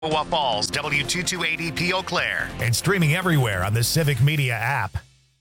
Falls, W228EP Eau Claire. And streaming everywhere on the Civic Media app.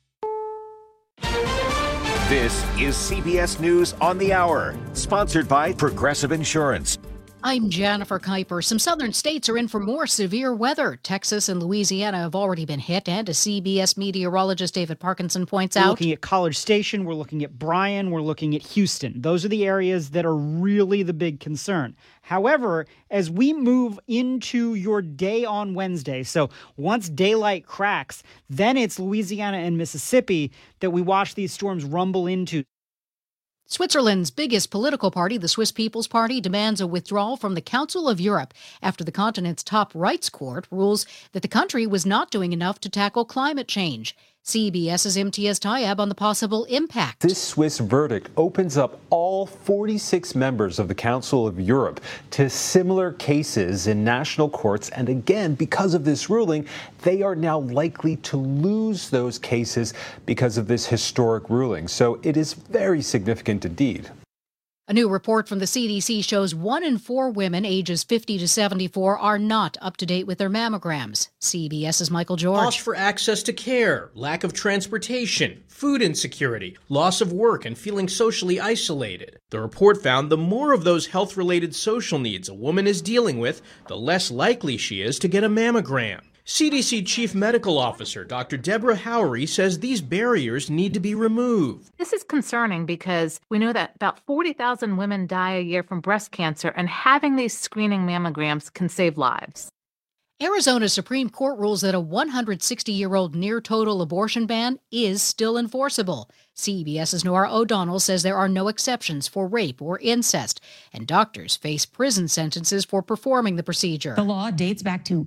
This is CBS News on the Hour, sponsored by Progressive Insurance. I'm Jennifer Kuiper. Some southern states are in for more severe weather. Texas and Louisiana have already been hit, and as CBS meteorologist David Parkinson points out, we're looking at College Station, we're looking at Bryan, we're looking at Houston. Those are the areas that are really the big concern. However, as we move into your day on Wednesday, so once daylight cracks, then it's Louisiana and Mississippi that we watch these storms rumble into. Switzerland's biggest political party, the Swiss People's Party, demands a withdrawal from the Council of Europe after the continent's top rights court rules that the country was not doing enough to tackle climate change. CBS's Imtiaz Tayeb on the possible impact. This Swiss verdict opens up all 46 members of the Council of Europe to similar cases in national courts. And again, because of this ruling, they are now likely to lose those cases because of this historic ruling. So it is very significant indeed. A new report from the CDC shows 1 in 4 women ages 50 to 74 are not up to date with their mammograms. CBS's Michael George. Cost for access to care, lack of transportation, food insecurity, loss of work, and feeling socially isolated. The report found the more of those health-related social needs a woman is dealing with, the less likely she is to get a mammogram. CDC Chief Medical Officer Dr. Deborah Howery says these barriers need to be removed. This is concerning because we know that about 40,000 women die a year from breast cancer, and having these screening mammograms can save lives. Arizona's Supreme Court rules that a 160-year-old near-total abortion ban is still enforceable. CBS's Nora O'Donnell says there are no exceptions for rape or incest, and doctors face prison sentences for performing the procedure. The law dates back to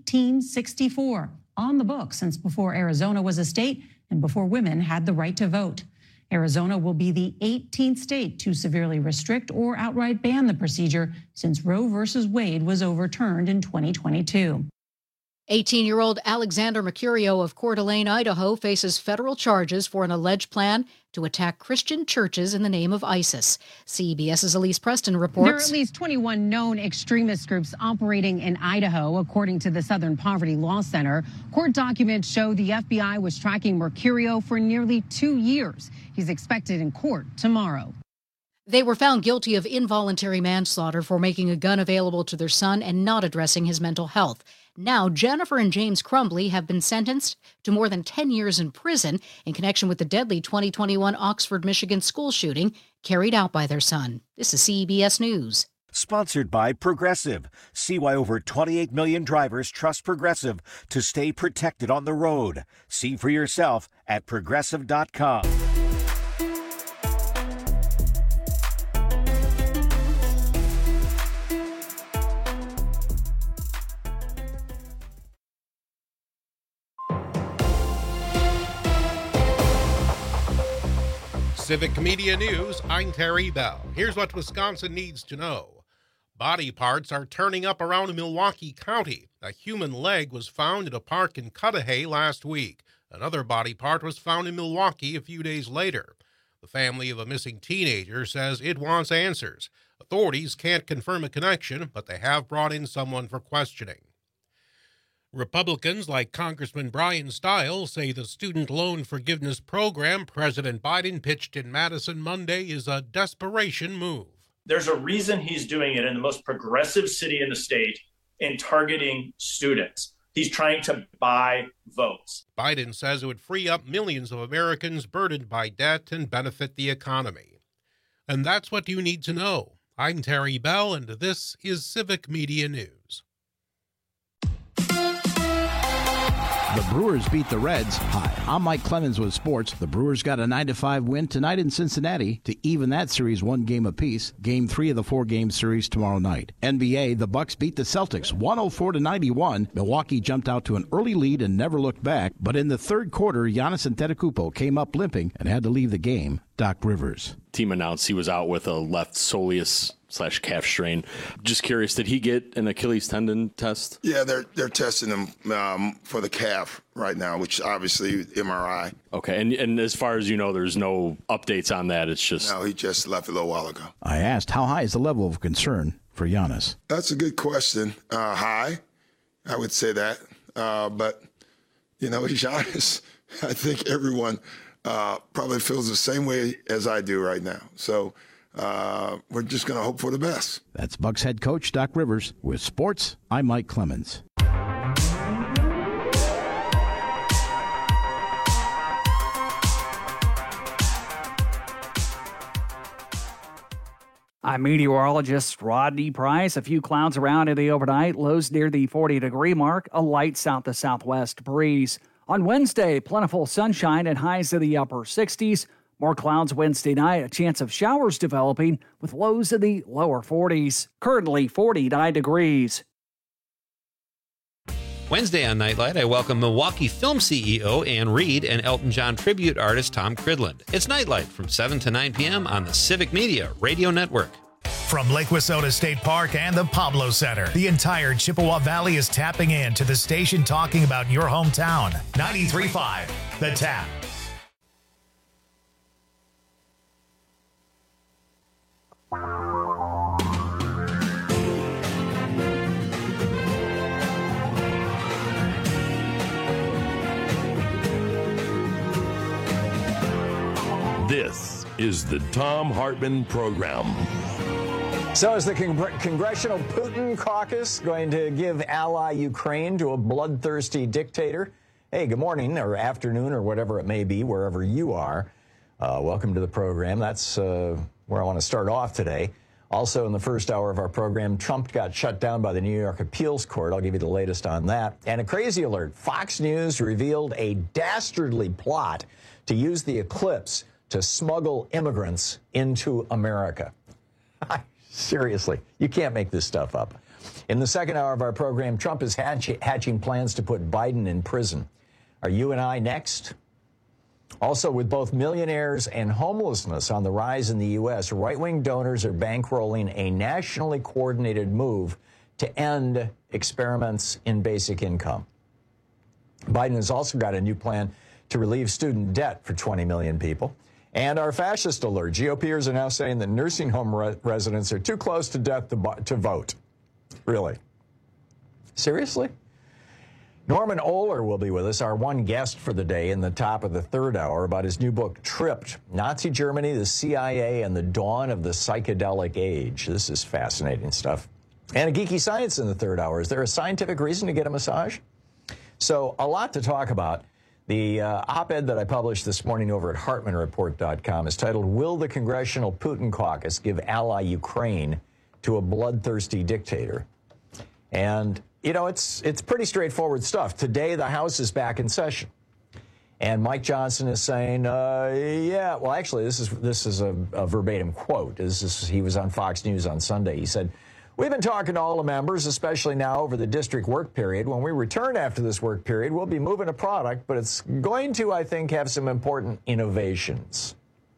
1864, on the books since before Arizona was a state and before women had the right to vote. Arizona will be the 18th state to severely restrict or outright ban the procedure since Roe v. Wade was overturned in 2022. 18-year-old Alexander Mercurio of Coeur d'Alene, Idaho, faces federal charges for an alleged plan to attack Christian churches in the name of ISIS. CBS's Elise Preston reports. There are at least 21 known extremist groups operating in Idaho, according to the Southern Poverty Law Center. Court documents show the FBI was tracking Mercurio for nearly 2 years. He's expected in court tomorrow. They were found guilty of involuntary manslaughter for making a gun available to their son and not addressing his mental health. Now, Jennifer and James Crumbly have been sentenced to more than 10 years in prison in connection with the deadly 2021 Oxford, Michigan school shooting carried out by their son. This is CBS News. Sponsored by Progressive. See why over 28 million drivers trust Progressive to stay protected on the road. See for yourself at Progressive.com. Civic Media News, I'm Terry Bell. Here's what Wisconsin needs to know. Body parts are turning up around Milwaukee County. A human leg was found at a park in Cudahy last week. Another body part was found in Milwaukee a few days later. The family of a missing teenager says it wants answers. Authorities can't confirm a connection, but they have brought in someone for questioning. Republicans like Congressman Brian Stiles say the student loan forgiveness program President Biden pitched in Madison Monday is a desperation move. There's a reason he's doing it in the most progressive city in the state in targeting students. He's trying to buy votes. Biden says it would free up millions of Americans burdened by debt and benefit the economy. And that's what you need to know. I'm Terry Bell, and this is Civic Media News. The Brewers beat the Reds. Hi, I'm Mike Clemens with sports. The Brewers got a 9-5 win tonight in Cincinnati to even that series 1 game apiece. Game 3 of the 4-game series tomorrow night. NBA, the Bucks beat the Celtics 104-91. Milwaukee jumped out to an early lead and never looked back. But in the third quarter, Giannis Antetokounmpo came up limping and had to leave the game. Doc Rivers. Team announced he was out with a left soleus/calf strain. Just curious, did he get an Achilles tendon test? Yeah, they're testing him for the calf right now, which obviously MRI. Okay, and as far as you know, there's no updates on that. It's just... No, he just left a little while ago. I asked, how high is the level of concern for Giannis? That's a good question. High, I would say that. But, Giannis, I think everyone probably feels the same way as I do right now. So we're just going to hope for the best. That's Bucks head coach Doc Rivers. With sports, I'm Mike Clemens. I'm meteorologist Rodney Price. A few clouds around in the overnight, lows near the 40-degree mark, a light south to southwest breeze. On Wednesday, plentiful sunshine and highs in the upper 60s. More clouds Wednesday night, a chance of showers developing with lows in the lower 40s. Currently 49 degrees. Wednesday on Nightlight, I welcome Milwaukee film CEO Ann Reed and Elton John tribute artist Tom Cridland. It's Nightlight from 7 to 9 p.m. on the Civic Media Radio Network. From Lake Wissota State Park and the Pablo Center, the entire Chippewa Valley is tapping in to the station talking about your hometown. 93.5, The Tap. This is the Thom Hartmann Program. So is the Congressional Putin Caucus going to give ally Ukraine to a bloodthirsty dictator? Hey, good morning or afternoon or whatever it may be, wherever you are. Welcome to the program. That's where I want to start off today. Also in the first hour of our program, Trump got shut down by the New York Appeals Court. I'll give you the latest on that. And a crazy alert. Fox News revealed a dastardly plot to use the eclipse to smuggle immigrants into America. Seriously, you can't make this stuff up. In the second hour of our program, Trump is hatching plans to put Biden in prison. Are you and I next? Also, with both millionaires and homelessness on the rise in the U.S., right-wing donors are bankrolling a nationally coordinated move to end experiments in basic income. Biden has also got a new plan to relieve student debt for 20 million people. And our fascist alert. GOPers are now saying that nursing home residents are too close to death to vote. Really? Seriously? Norman Ohler will be with us, our one guest for the day in the top of the third hour, about his new book, Tripped, Nazi Germany, the CIA, and the Dawn of the Psychedelic Age. This is fascinating stuff. And a geeky science in the third hour. Is there a scientific reason to get a massage? So a lot to talk about. The op-ed that I published this morning over at HartmannReport.com is titled, Will the Congressional Putin Caucus Give Ally Ukraine to a Bloodthirsty Dictator? And, it's pretty straightforward stuff. Today, the House is back in session. And Mike Johnson is saying, yeah, well, actually, this is a verbatim quote. He was on Fox News on Sunday. He said, we've been talking to all the members, especially now over the district work period. When we return after this work period, we'll be moving a product, but it's going to, I think, have some important innovations.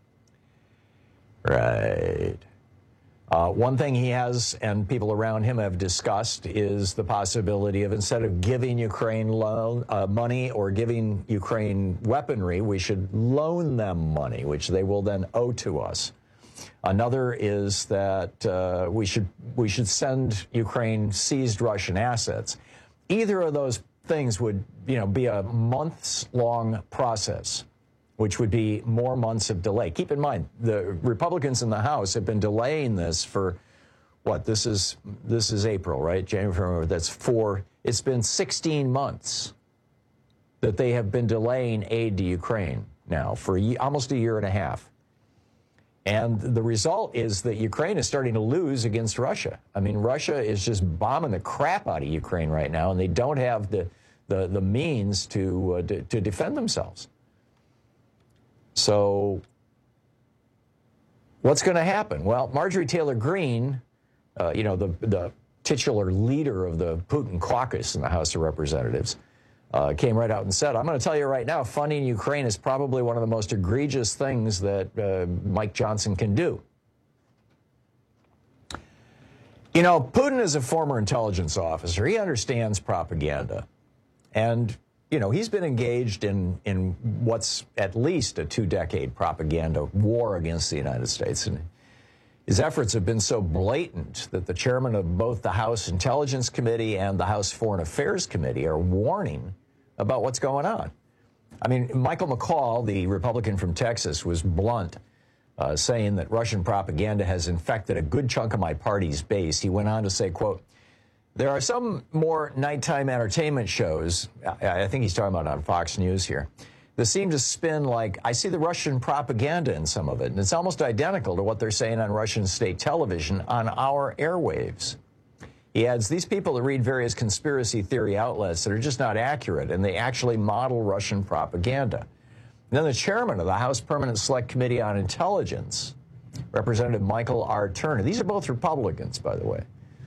Right. One thing he has and people around him have discussed is the possibility of, instead of giving Ukraine money or giving Ukraine weaponry, we should loan them money, which they will then owe to us. Another is that we should send Ukraine seized Russian assets. Either of those things would, be a months-long process, which would be more months of delay. Keep in mind, the Republicans in the House have been delaying this for what? This is April, right? January, February. It's been 16 months that they have been delaying aid to Ukraine now for almost a year and a half. And the result is that Ukraine is starting to lose against Russia. I mean, Russia is just bombing the crap out of Ukraine right now, and they don't have the means to defend themselves. So what's going to happen? Well, Marjorie Taylor Greene, the titular leader of the Putin caucus in the House of Representatives, came right out and said, I'm going to tell you right now, funding Ukraine is probably one of the most egregious things that Mike Johnson can do. Putin is a former intelligence officer. He understands propaganda. And, he's been engaged in what's at least a 2-decade propaganda war against the United States. And, His efforts have been so blatant that the chairman of both the House Intelligence Committee and the House Foreign Affairs Committee are warning about what's going on. I mean, Michael McCaul, the Republican from Texas, was blunt, saying that Russian propaganda has infected a good chunk of my party's base. He went on to say, quote, there are some more nighttime entertainment shows, I think he's talking about on Fox News here, that seem to spin like, I see the Russian propaganda in some of it, and it's almost identical to what they're saying on Russian state television on our airwaves. He adds, these people that read various conspiracy theory outlets that are just not accurate, and they actually model Russian propaganda. And then the chairman of the House Permanent Select Committee on Intelligence, Representative Michael R. Turner, these are both Republicans, by the way.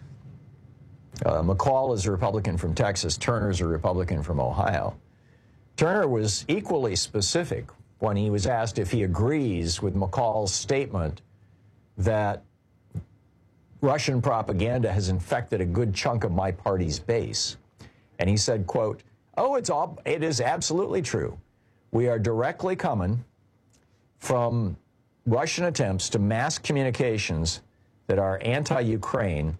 McCaul is a Republican from Texas. Turner's a Republican from Ohio. Turner was equally specific when he was asked if he agrees with McCaul's statement that Russian propaganda has infected a good chunk of my party's base. And he said, quote, oh, it is absolutely true. We are directly coming from Russian attempts to mask communications that are anti-Ukraine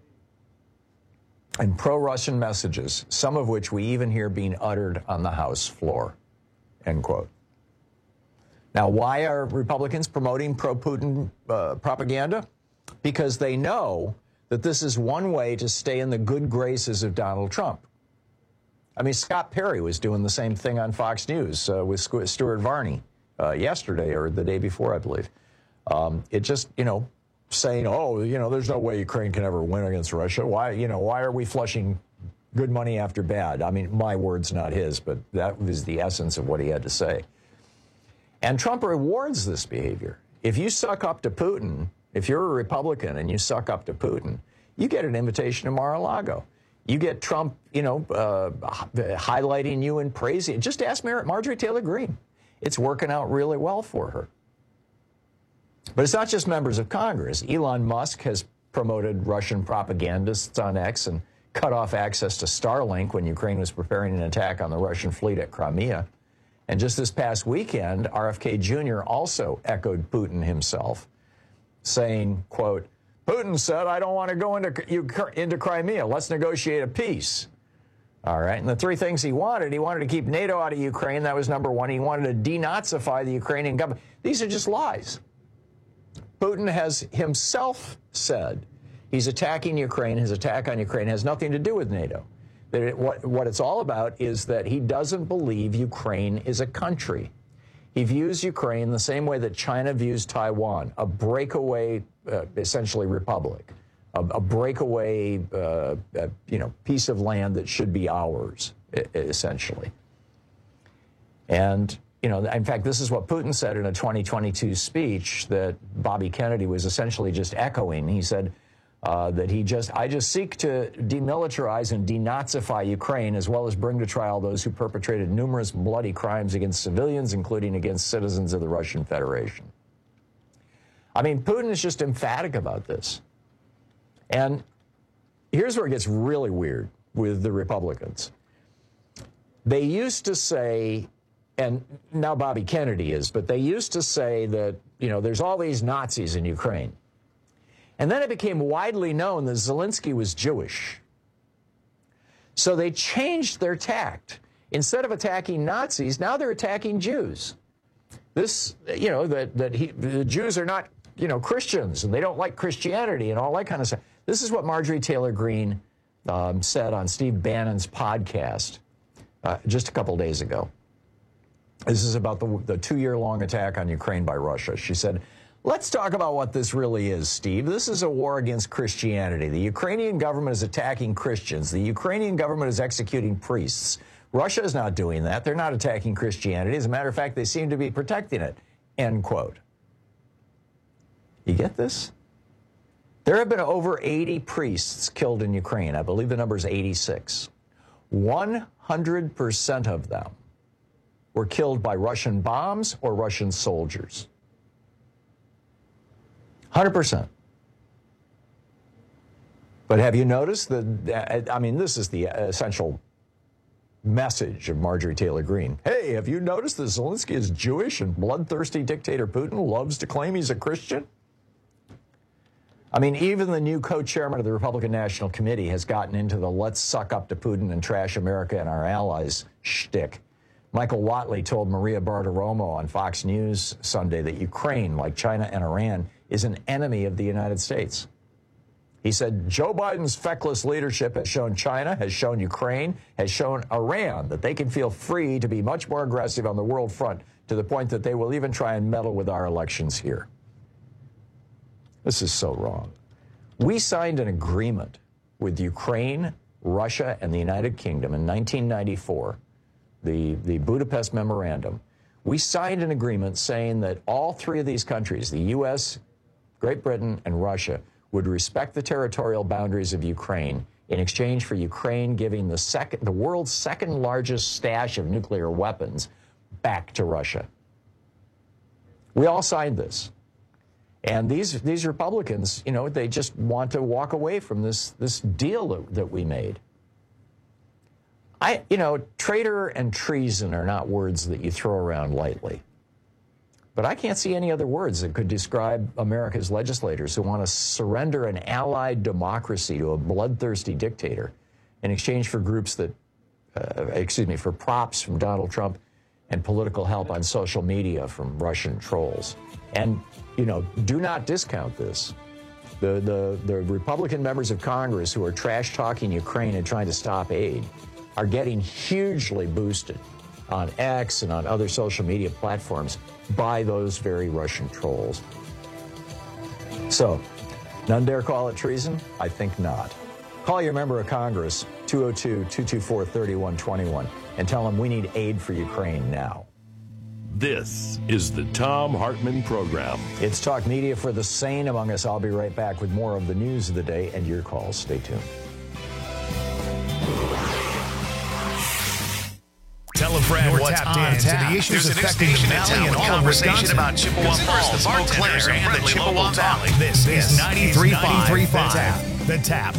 and pro-Russian messages, some of which we even hear being uttered on the House floor, end quote. Now, why are Republicans promoting pro-Putin propaganda? Because they know that this is one way to stay in the good graces of Donald Trump. I mean, Scott Perry was doing the same thing on Fox News with Stuart Varney yesterday or the day before, I believe. It just, saying, there's no way Ukraine can ever win against Russia. Why are we flushing good money after bad? I mean, my words, not his, but that was the essence of what he had to say. And Trump rewards this behavior. If you suck up to Putin, if you're a Republican and you suck up to Putin, you get an invitation to Mar-a-Lago. You get Trump, highlighting you and praising you. Just ask Marjorie Taylor Greene. It's working out really well for her. But it's not just members of Congress. Elon Musk has promoted Russian propagandists on X and cut off access to Starlink when Ukraine was preparing an attack on the Russian fleet at Crimea. And just this past weekend, RFK Jr. also echoed Putin himself, saying, quote, Putin said, I don't want to go into Crimea. Let's negotiate a peace. All right. And the three things he wanted to keep NATO out of Ukraine. That was number one. He wanted to denazify the Ukrainian government. These are just lies. Putin has himself said he's attacking Ukraine. His attack on Ukraine has nothing to do with NATO. What it's all about is that he doesn't believe Ukraine is a country. He views Ukraine the same way that China views Taiwan, a breakaway, essentially republic, a breakaway, piece of land that should be ours, essentially. And in fact, this is what Putin said in a 2022 speech that Bobby Kennedy was essentially just echoing. He said that I just seek to demilitarize and denazify Ukraine, as well as bring to trial those who perpetrated numerous bloody crimes against civilians, including against citizens of the Russian Federation. I mean, Putin is just emphatic about this. And here's where it gets really weird with the Republicans. They used to say, and now Bobby Kennedy is, but they used to say that, there's all these Nazis in Ukraine. And then it became widely known that Zelensky was Jewish. So they changed their tact. Instead of attacking Nazis, now they're attacking Jews. This, the Jews are not, Christians, and they don't like Christianity and all that kind of stuff. This is what Marjorie Taylor Greene said on Steve Bannon's podcast just a couple days ago. This is about the 2-year-long attack on Ukraine by Russia. She said, let's talk about what this really is, Steve. This is a war against Christianity. The Ukrainian government is attacking Christians. The Ukrainian government is executing priests. Russia is not doing that. They're not attacking Christianity. As a matter of fact, they seem to be protecting it, end quote. You get this? There have been over 80 priests killed in Ukraine. I believe the number is 86. 100% of them were killed by Russian bombs or Russian soldiers. 100%. But have you noticed that, this is the essential message of Marjorie Taylor Greene. Hey, have you noticed that Zelensky is Jewish and bloodthirsty dictator Putin loves to claim he's a Christian? I mean, even the new co-chairman of the Republican National Committee has gotten into the let's suck up to Putin and trash America and our allies shtick. Michael Watley told Maria Bartiromo on Fox News Sunday that Ukraine, like China and Iran, is an enemy of the United States. He said, Joe Biden's feckless leadership has shown China, has shown Ukraine, has shown Iran that they can feel free to be much more aggressive on the world front, to the point that they will even try and meddle with our elections here. This is so wrong. We signed an agreement with Ukraine, Russia, and the United Kingdom in 1994, the Budapest Memorandum. We signed an agreement saying that all three of these countries, the U.S., Great Britain, and Russia, would respect the territorial boundaries of Ukraine in exchange for Ukraine giving the world's second largest stash of nuclear weapons back to Russia. We all signed this. And these Republicans, you know, they just want to walk away from this deal that we made. Traitor and treason are not words that you throw around lightly. But I can't see any other words that could describe America's legislators who want to surrender an allied democracy to a bloodthirsty dictator in exchange for for props from Donald Trump and political help on social media from Russian trolls. And, you know, do not discount this. The Republican members of Congress who are trash-talking Ukraine and trying to stop aid are getting hugely boosted on X and on other social media platforms by those very Russian trolls. So, none dare call it treason? I think not. Call your member of Congress, 202-224-3121, and tell them we need aid for Ukraine now. This is the Thom Hartmann Program. It's talk media for the sane among us. I'll be right back with more of the news of the day and your calls. Stay tuned. Tell a friend you're tapped into the issues affecting the Valley and all of Wisconsin. About Chippewa Falls, Eau Claire, and the Chippewa Valley. This is 93.5 The Tap.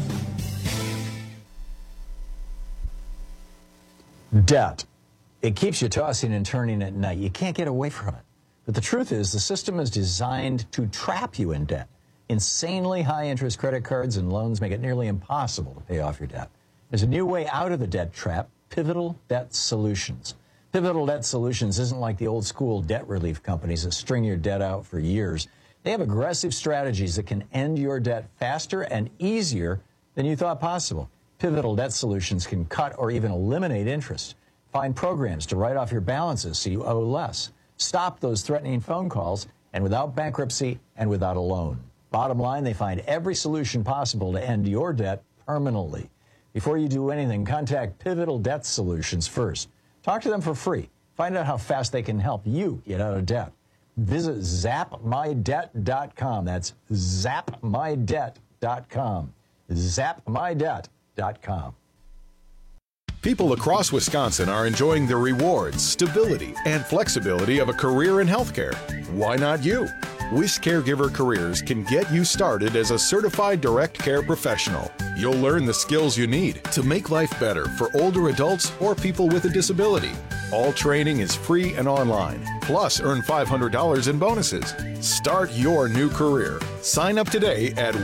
Debt. It keeps you tossing and turning at night. You can't get away from it. But the truth is, the system is designed to trap you in debt. Insanely high-interest credit cards and loans make it nearly impossible to pay off your debt. There's a new way out of the debt trap: Pivotal Debt Solutions. Pivotal Debt Solutions isn't like the old-school debt relief companies that string your debt out for years. They have aggressive strategies that can end your debt faster and easier than you thought possible. Pivotal Debt Solutions can cut or even eliminate interest. Find programs to write off your balances so you owe less. Stop those threatening phone calls, and without bankruptcy and without a loan. Bottom line, they find every solution possible to end your debt permanently. Before you do anything, contact Pivotal Debt Solutions first. Talk to them for free. Find out how fast they can help you get out of debt. Visit zapmydebt.com. That's zapmydebt.com. zapmydebt.com. People across Wisconsin are enjoying the rewards, stability, and flexibility of a career in healthcare. Why not you? WIS Caregiver Careers can get you started as a certified direct care professional. You'll learn the skills you need to make life better for older adults or people with a disability. All training is free and online. Plus, earn $500 in bonuses. Start your new career. Sign up today at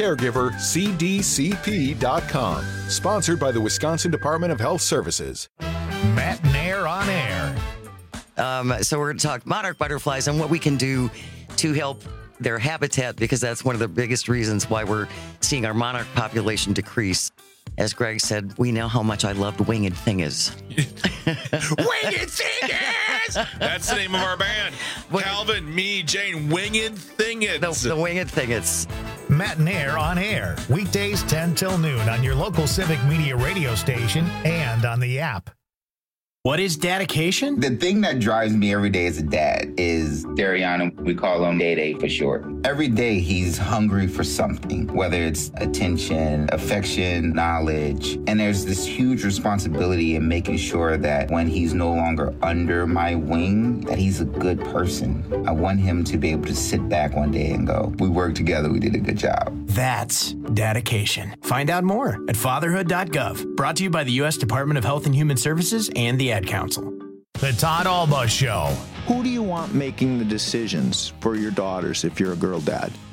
WisCaregiverCDCP.com. Sponsored by the Wisconsin Department of Health Services. Matt Nair on air. So we're going to talk monarch butterflies and what we can do to help their habitat, because that's one of the biggest reasons why we're seeing our monarch population decrease. As Greg said, we know how much I loved Winged Thingers. Winged Thingers! That's the name of our band. Calvin, me, Jane, Winged Thingers. The Winged Thingers. Matt Nair on air. Weekdays 10 till noon on your local Civic Media radio station and on the app. What is dedication? The thing that drives me every day as a dad is Dariana. We call him Day for short. Every day he's hungry for something, whether it's attention, affection, knowledge. And there's this huge responsibility in making sure that when he's no longer under my wing, that he's a good person. I want him to be able to sit back one day and go, we worked together, we did a good job. That's dedication. Find out more at fatherhood.gov. Brought to you by the U.S. Department of Health and Human Services and the Ad Council. The Todd Alba Show. Who do you want making the decisions for your daughters if you're a girl dad?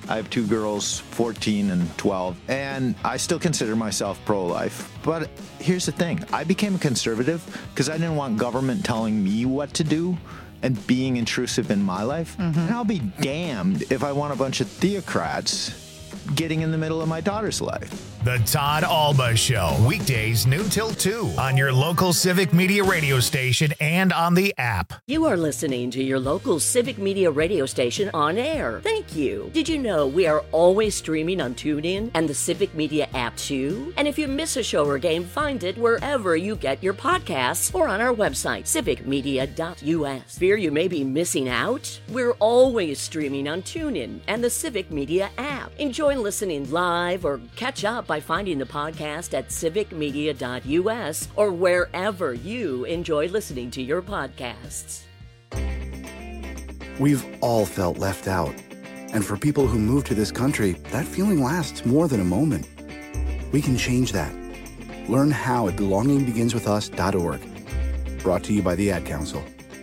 I have 2 girls, 14 and 12, and I still consider myself pro-life. But here's the thing. I became a conservative because I didn't want government telling me what to do and being intrusive in my life. And I'll be damned if I want a bunch of theocrats getting in the middle of my daughter's life. The Todd Alba Show, weekdays noon till 2 on your local Civic Media radio station and on the app. You are listening to your local Civic Media radio station on air. Thank you. Did you know we are always streaming on TuneIn and the Civic Media app too? And if you miss a show or game, find it wherever you get your podcasts or on our website, civicmedia.us. Fear you may be missing out? We're always streaming on TuneIn and the Civic Media app. Enjoy listening live or catch up by finding the podcast at civicmedia.us or wherever you enjoy listening to your podcasts. We've all felt left out. And for people who move to this country, that feeling lasts more than a moment. We can change that. Learn how at belongingbeginswithus.org. Brought to you by the Ad Council.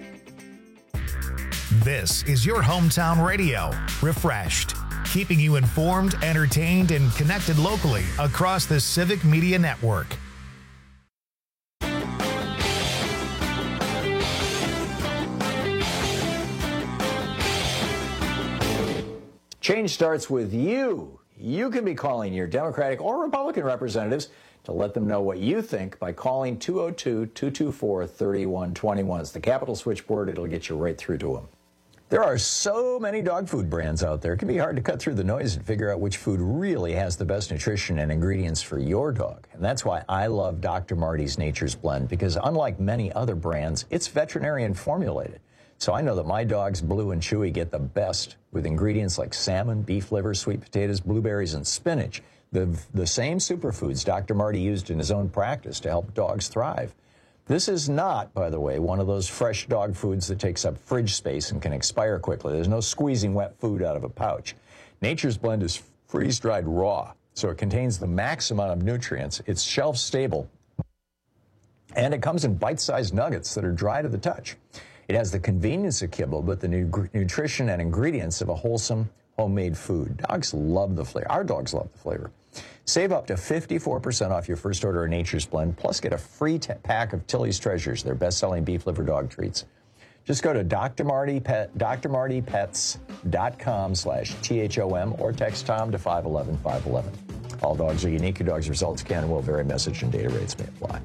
This is your hometown radio, Refreshed, keeping you informed, entertained, and connected locally across the Civic Media Network. Change starts with you. You can be calling your Democratic or Republican representatives to let them know what you think by calling 202-224-3121. It's the Capitol switchboard. It'll get you right through to them. There are so many dog food brands out there. It can be hard to cut through the noise and figure out which food really has the best nutrition and ingredients for your dog. And that's why I love Dr. Marty's Nature's Blend, because unlike many other brands, it's veterinarian formulated. So I know that my dogs, Blue and Chewy, get the best with ingredients like salmon, beef liver, sweet potatoes, blueberries, and spinach. The same superfoods Dr. Marty used in his own practice to help dogs thrive. This is not, by the way, one of those fresh dog foods that takes up fridge space and can expire quickly. There's no squeezing wet food out of a pouch. Nature's Blend is freeze-dried raw, so it contains the max amount of nutrients. It's shelf-stable, and it comes in bite-sized nuggets that are dry to the touch. It has the convenience of kibble, but the nutrition and ingredients of a wholesome, homemade food. Dogs love the flavor. Our dogs love the flavor. Save up to 54% off your first order of Nature's Blend, plus get a free pack of Tilly's Treasures, their best-selling beef liver dog treats. Just go to drmartypets.com/THOM or text Tom to 511-511. All dogs are unique. Your dog's results can and will vary. Message and data rates may apply.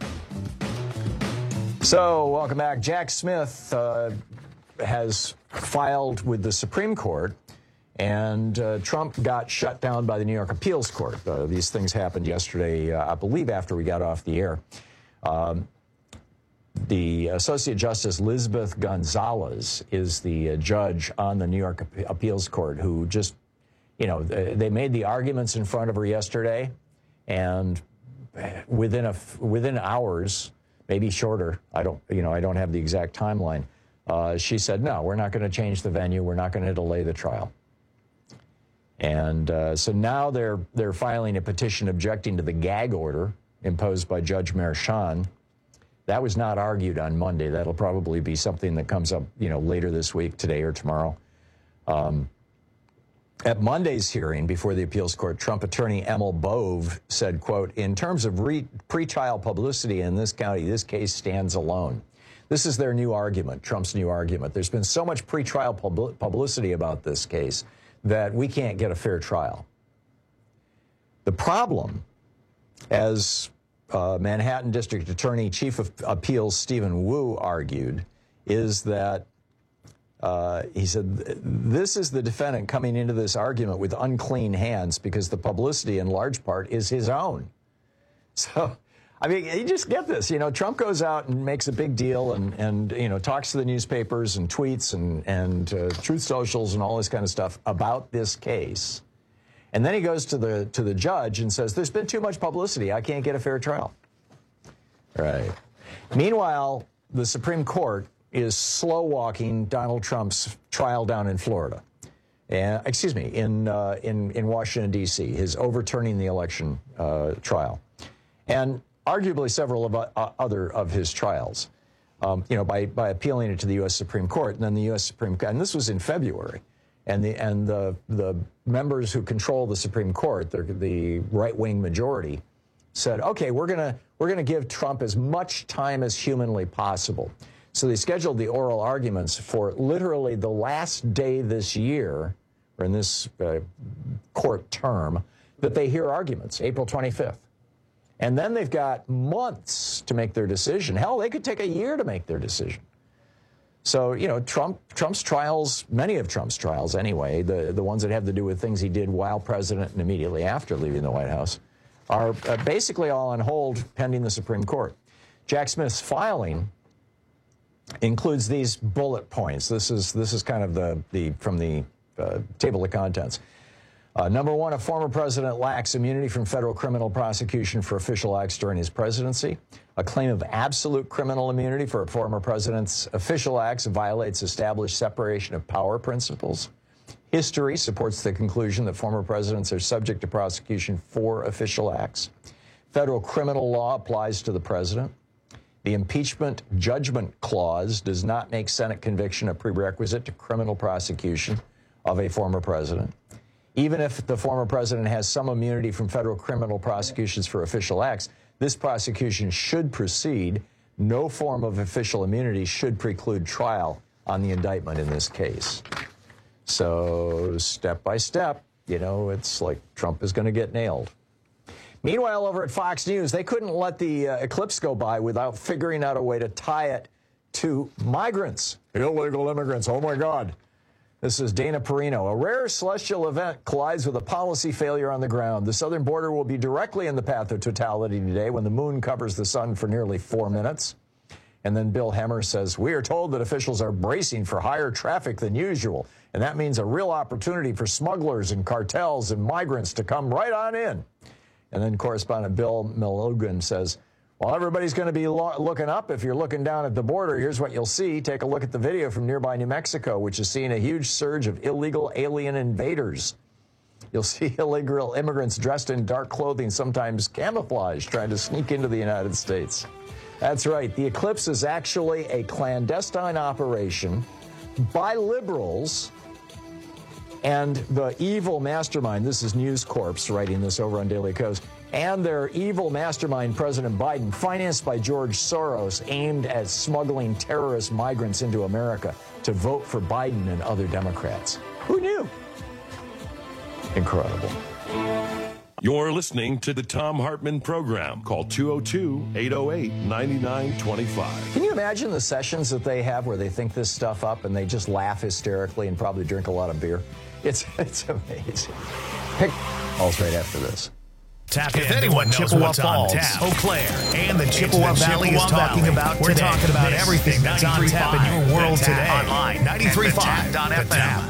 So, welcome back. Jack Smith has filed with the Supreme Court, and Trump got shut down by the New York Appeals Court. These things happened yesterday, I believe, after we got off the air. The Associate Justice Lisbeth Gonzalez is the judge on the New York Appeals Court who just, they made the arguments in front of her yesterday, and within hours, maybe shorter, I don't have the exact timeline, she said, no, we're not going to change the venue. We're not going to delay the trial. And so now they're filing a petition objecting to the gag order imposed by Judge Merchan. That was not argued on Monday. That'll probably be something that comes up, later this week, today or tomorrow. At Monday's hearing before the appeals court, Trump attorney Emil Bove said, quote, in terms of pretrial publicity in this county, this case stands alone. This is their new argument, Trump's new argument. There's been so much pretrial publicity about this case that we can't get a fair trial. The problem, as Manhattan District Attorney Chief of Appeals Stephen Wu argued, is that he said, this is the defendant coming into this argument with unclean hands because the publicity in large part is his own. So, I mean, you just get this. Trump goes out and makes a big deal and talks to the newspapers and tweets and Truth Socials and all this kind of stuff about this case. And then he goes to the judge and says, there's been too much publicity. I can't get a fair trial. Right. Meanwhile, the Supreme Court is slow-walking Donald Trump's trial down in Florida. In Washington, D.C., his overturning the election trial. And arguably several of other of his trials, by appealing it to the U.S. Supreme Court. And then the U.S. Supreme Court, and this was in February, And the members who control the Supreme Court, the right-wing majority, said, okay, we're gonna give Trump as much time as humanly possible. So they scheduled the oral arguments for literally the last day this year, or in this court term, that they hear arguments, April 25th. And then they've got months to make their decision. Hell, they could take a year to make their decision. So, you know, Trump's trials, many of Trump's trials anyway, the ones that have to do with things he did while president and immediately after leaving the White House, are basically all on hold pending the Supreme Court. Jack Smith's filing includes these bullet points. This is kind of from the table of contents. Number one, a former president lacks immunity from federal criminal prosecution for official acts during his presidency. A claim of absolute criminal immunity for a former president's official acts violates established separation of power principles. History supports the conclusion that former presidents are subject to prosecution for official acts. Federal criminal law applies to the president. The impeachment judgment clause does not make Senate conviction a prerequisite to criminal prosecution of a former president. Even if the former president has some immunity from federal criminal prosecutions for official acts, this prosecution should proceed. No form of official immunity should preclude trial on the indictment in this case. So step by step, you know, it's like Trump is going to get nailed. Meanwhile, over at Fox News, they couldn't let the eclipse go by without figuring out a way to tie it to migrants, illegal immigrants. Oh, my God. This is Dana Perino. A rare celestial event collides with a policy failure on the ground. The southern border will be directly in the path of totality today when the moon covers the sun for nearly 4 minutes. And then Bill Hemmer says, we are told that officials are bracing for higher traffic than usual. And that means a real opportunity for smugglers and cartels and migrants to come right on in. And then correspondent Bill Milligan says, well, everybody's going to be looking up. If you're looking down at the border, here's what you'll see. Take a look at the video from nearby New Mexico, which is seeing a huge surge of illegal alien invaders. You'll see illegal immigrants dressed in dark clothing, sometimes camouflaged, trying to sneak into the United States. That's right. The eclipse is actually a clandestine operation by liberals and the evil mastermind. This is News Corp writing this over on Daily Kos. And their evil mastermind, President Biden, financed by George Soros, aimed at smuggling terrorist migrants into America to vote for Biden and other Democrats. Who knew? Incredible. You're listening to the Thom Hartmann Program. Call 202-808-9925. Can you imagine the sessions that they have where they think this stuff up and they just laugh hysterically and probably drink a lot of beer? It's amazing. Pick calls right after this. Tap if anyone knows what's on tap, Eau Claire and the Chippewa Valley is talking about today. We're talking about everything that's on tap in your world today. Online, 93.5.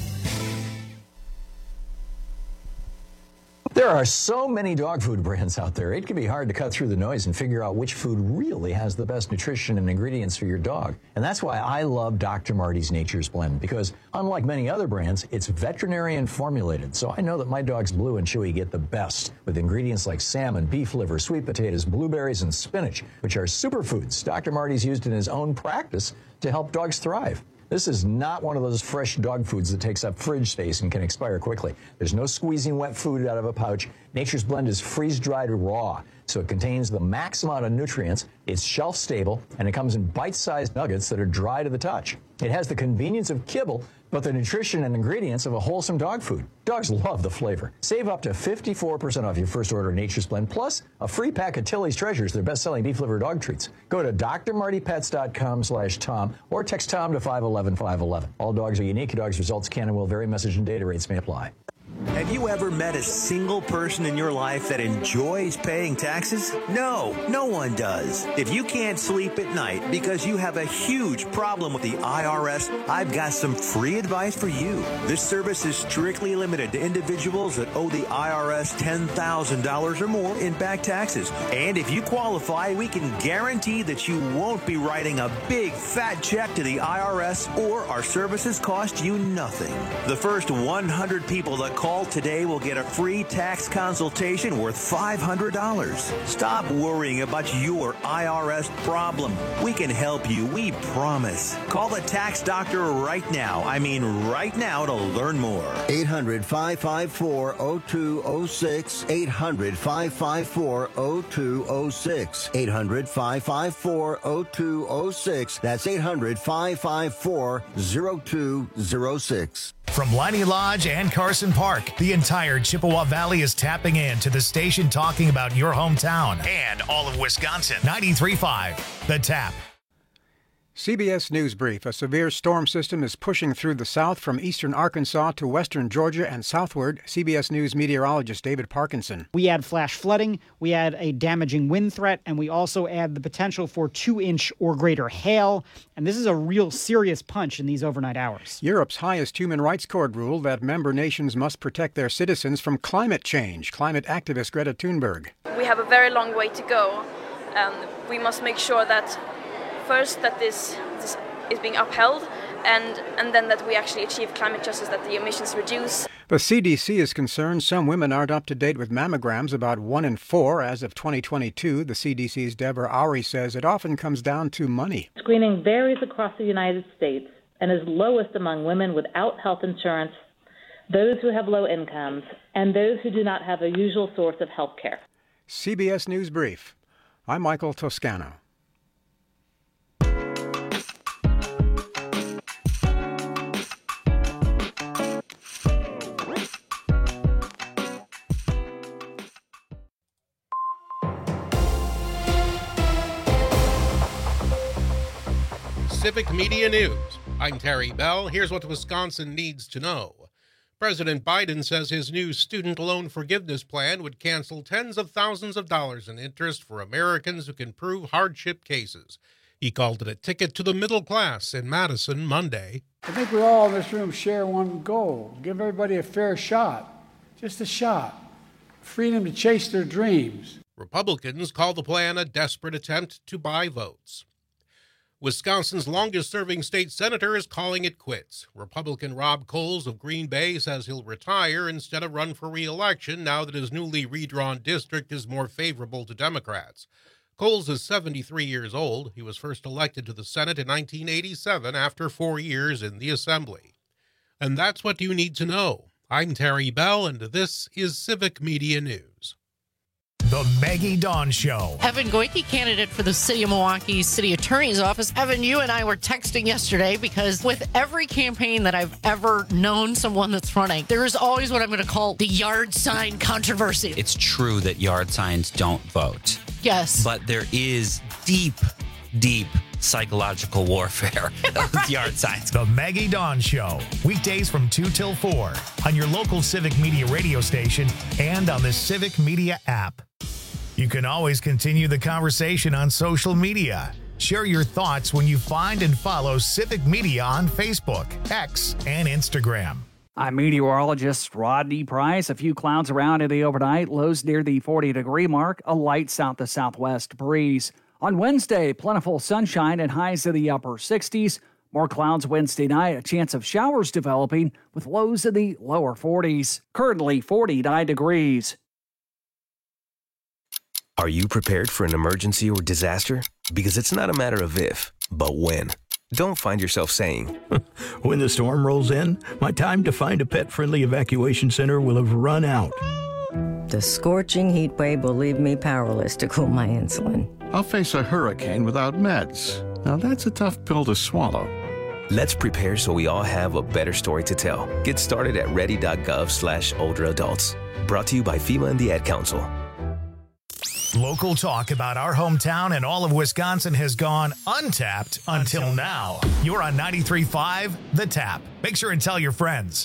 There are so many dog food brands out there, it can be hard to cut through the noise and figure out which food really has the best nutrition and ingredients for your dog. And that's why I love Dr. Marty's Nature's Blend, because unlike many other brands, it's veterinarian formulated. So I know that my dogs Blue and Chewy get the best with ingredients like salmon, beef liver, sweet potatoes, blueberries, and spinach, which are superfoods Dr. Marty's used in his own practice to help dogs thrive. This is not one of those fresh dog foods that takes up fridge space and can expire quickly. There's no squeezing wet food out of a pouch. Nature's Blend is freeze-dried raw, so it contains the max amount of nutrients, it's shelf-stable, and it comes in bite-sized nuggets that are dry to the touch. It has the convenience of kibble, but the nutrition and ingredients of a wholesome dog food. Dogs love the flavor. Save up to 54% off your first order of Nature's Blend, plus a free pack of Tilly's Treasures, their best-selling beef liver dog treats. Go to drmartypets.com/Tom or text Tom to 511-511. All dogs are unique. Your dog's results can and will vary. Message and data rates may apply. Have you ever met a single person in your life that enjoys paying taxes? No, no one does. If you can't sleep at night because you have a huge problem with the IRS, I've got some free advice for you. This service is strictly limited to individuals that owe the IRS $10,000 or more in back taxes. And if you qualify, we can guarantee that you won't be writing a big fat check to the IRS, or our services cost you nothing. The first 100 people that call Call today, we'll get a free tax consultation worth $500. Stop worrying about your IRS problem. We can help you, we promise. Call the tax doctor right now. I mean right now to learn more. 800-554-0206. 800-554-0206. 800-554-0206. That's 800-554-0206. From Leinie Lodge and Carson Park, the entire Chippewa Valley is tapping in to the station talking about your hometown and all of Wisconsin. 93.5, The Tap. CBS News Brief. A severe storm system is pushing through the south from eastern Arkansas to western Georgia and southward. CBS News meteorologist David Parkinson. We add flash flooding, we add a damaging wind threat, and we also add the potential for 2-inch or greater hail. And this is a real serious punch in these overnight hours. Europe's highest human rights court ruled that member nations must protect their citizens from climate change. Climate activist Greta Thunberg. We have a very long way to go, and we must make sure that first that this is being upheld, and then that we actually achieve climate justice, that the emissions reduce. The CDC is concerned some women aren't up to date with mammograms, about 1 in 4 as of 2022. The CDC's Deborah Oury says it often comes down to money. Screening varies across the United States and is lowest among women without health insurance, those who have low incomes, and those who do not have a usual source of health care. CBS News Brief. I'm Michael Toscano. Civic Media News. I'm Terry Bell. Here's what Wisconsin needs to know. President Biden says his new student loan forgiveness plan would cancel tens of thousands of dollars in interest for Americans who can prove hardship cases. He called it a ticket to the middle class in Madison Monday. I think we all in this room share one goal. Give everybody a fair shot. Just a shot. Freedom to chase their dreams. Republicans call the plan a desperate attempt to buy votes. Wisconsin's longest-serving state senator is calling it quits. Republican Rob Coles of Green Bay says he'll retire instead of run for re-election now that his newly redrawn district is more favorable to Democrats. Coles is 73 years old. He was first elected to the Senate in 1987 after 4 years in the Assembly. And that's what you need to know. I'm Terry Bell, and this is Civic Media News. The Maggie Dawn Show. Evan Goyke, candidate for the City of Milwaukee City Attorney's Office. Evan, you and I were texting yesterday because with every campaign that I've ever known someone that's running, there is always what I'm going to call the yard sign controversy. It's true that yard signs don't vote. Yes. But there is deep psychological warfare with yard signs. The Maggie Dawn Show. Weekdays from 2 till 4 on your local Civic Media radio station and on the Civic Media app. You can always continue the conversation on social media. Share your thoughts when you find and follow Civic Media on Facebook, X, and Instagram. I'm meteorologist Rodney Price. A few clouds around in the overnight, lows near the 40-degree mark, a light south to southwest breeze. On Wednesday, plentiful sunshine and highs in the upper 60s. More clouds Wednesday night, a chance of showers developing with lows in the lower 40s. Currently 49 degrees. Are you prepared for an emergency or disaster? Because it's not a matter of if, but when. Don't find yourself saying, when the storm rolls in, my time to find a pet-friendly evacuation center will have run out. The scorching heat wave will leave me powerless to cool my insulin. I'll face a hurricane without meds. Now that's a tough pill to swallow. Let's prepare so we all have a better story to tell. Get started at ready.gov/older adults. Brought to you by FEMA and the Ad Council. Local talk about our hometown and all of Wisconsin has gone untapped until now. You're on 93.5 The Tap. Make sure and tell your friends.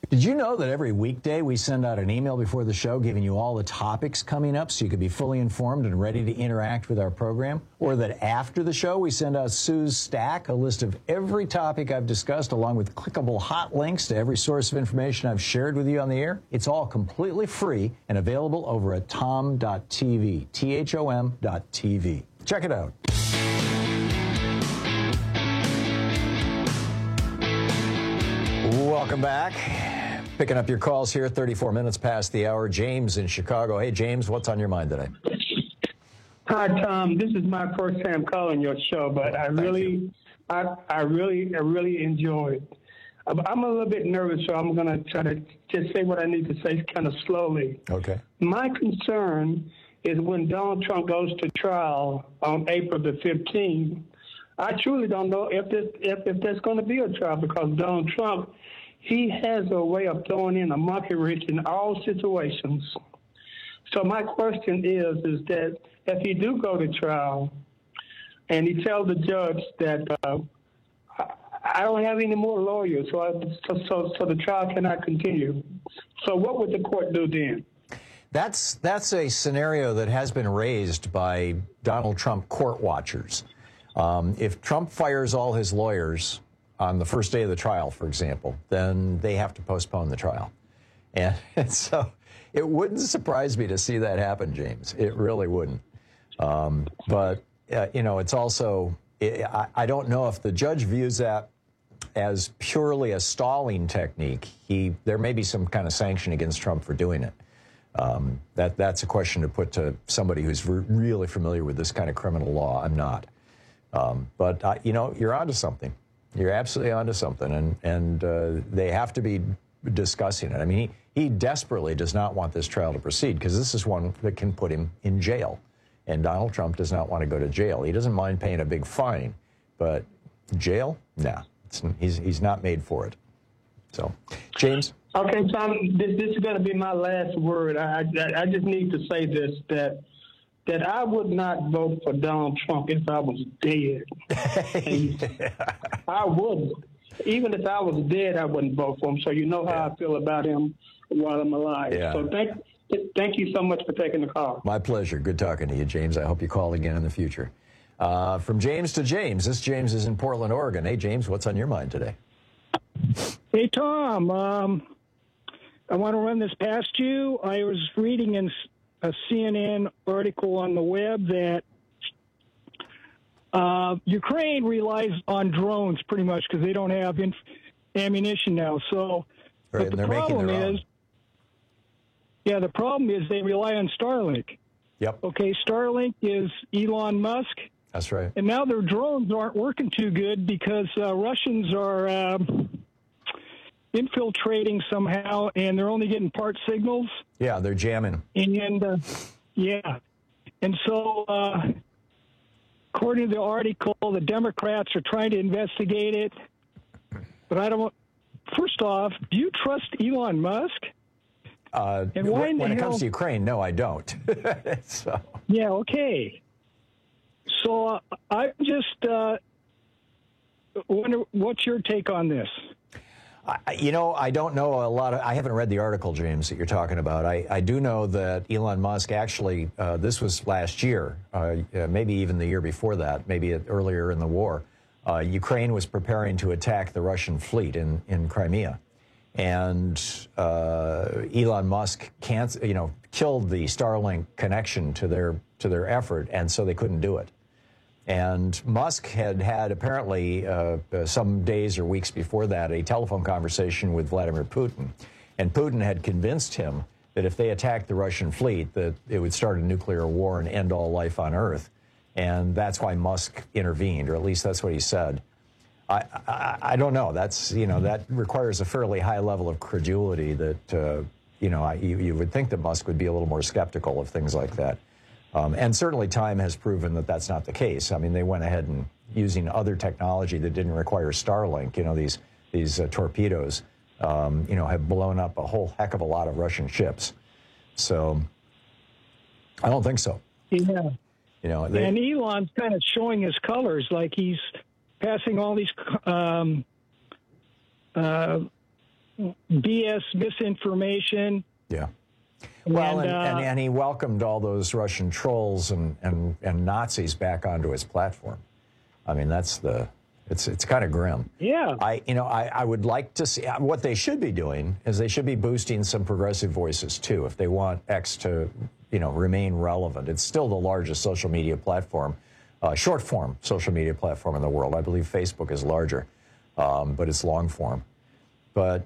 Did you know that every weekday we send out an email before the show giving you all the topics coming up so you could be fully informed and ready to interact with our program? Or that after the show we send out Sue's Stack, a list of every topic I've discussed along with clickable hot links to every source of information I've shared with you on the air? It's all completely free and available over at tom.tv, THOM.tv. Check it out. Welcome back. Picking up your calls here, 34 minutes past the hour. James in Chicago. Hey, James, what's on your mind today? Hi, Tom. This is my first time calling your show, but I really enjoy it. I'm a little bit nervous, so I'm going to try to just say what I need to say kind of slowly. Okay. My concern is when Donald Trump goes to trial on April the 15th, I truly don't know if there's going to be a trial, because Donald Trump, he has a way of throwing in a monkey wrench in all situations. So my question is that if he do go to trial and he tells the judge that I don't have any more lawyers, so the trial cannot continue, so what would the court do then? That's a scenario that has been raised by Donald Trump court watchers. If Trump fires all his lawyers on the first day of the trial, for example, then they have to postpone the trial. And so it wouldn't surprise me to see that happen, James. It really wouldn't. But it's also, I don't know if the judge views that as purely a stalling technique. There may be some kind of sanction against Trump for doing it. That's a question to put to somebody who's really familiar with this kind of criminal law. I'm not. But you're onto something. You're absolutely onto something, and they have to be discussing it. I mean, he desperately does not want this trial to proceed, because this is one that can put him in jail, and Donald Trump does not want to go to jail. He doesn't mind paying a big fine, but jail? Nah, he's not made for it. So, James? Okay, Tom, this is going to be my last word. I just need to say this, that I would not vote for Donald Trump if I was dead. I wouldn't. Even if I was dead, I wouldn't vote for him. So you know how I feel about him while I'm alive. Yeah. So thank you so much for taking the call. My pleasure. Good talking to you, James. I hope you call again in the future. From James to James. This James is in Portland, Oregon. Hey, James, what's on your mind today? Hey, Tom. I want to run this past you. I was reading in a CNN article on the web that Ukraine relies on drones pretty much because they don't have ammunition now. So, right, but the problem is, the problem is they rely on Starlink. Yep. Okay, Starlink is Elon Musk. That's right. And now their drones aren't working too good because Russians are infiltrating somehow, and they're only getting part signals. Yeah, they're jamming. And so according to the article, the Democrats are trying to investigate it. But I don't. First off, do you trust Elon Musk? And why when it comes to Ukraine, no, I don't. So. Yeah. Okay. So I just wonder what's your take on this. I don't know a lot. I haven't read the article, James, that you're talking about. I do know that Elon Musk actually, this was last year, maybe even the year before that, maybe earlier in the war, Ukraine was preparing to attack the Russian fleet in Crimea. And Elon Musk killed the Starlink connection to their effort, and so they couldn't do it. And Musk had apparently some days or weeks before that a telephone conversation with Vladimir Putin. And Putin had convinced him that if they attacked the Russian fleet, that it would start a nuclear war and end all life on Earth. And that's why Musk intervened, or at least that's what he said. I don't know. That's, that requires a fairly high level of credulity that, you would think that Musk would be a little more skeptical of things like that. And certainly time has proven that that's not the case. I mean, they went ahead and using other technology that didn't require Starlink, these torpedoes, have blown up a whole heck of a lot of Russian ships. So I don't think so. Yeah. And Elon's kind of showing his colors, like he's passing all these BS misinformation. Yeah. Well, and he welcomed all those Russian trolls and Nazis back onto his platform. I mean, it's kind of grim. Yeah. I would like to see what they should be doing is they should be boosting some progressive voices too if they want X to, remain relevant. It's still the largest social media platform, short form social media platform in the world. I believe Facebook is larger, but it's long form. But